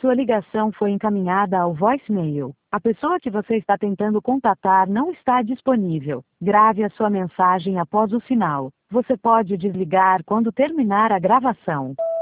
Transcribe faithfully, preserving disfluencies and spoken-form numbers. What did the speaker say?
Sua ligação foi encaminhada ao voicemail. A pessoa que você está tentando contatar não está disponível. Grave a sua mensagem após o sinal. Você pode desligar quando terminar a gravação.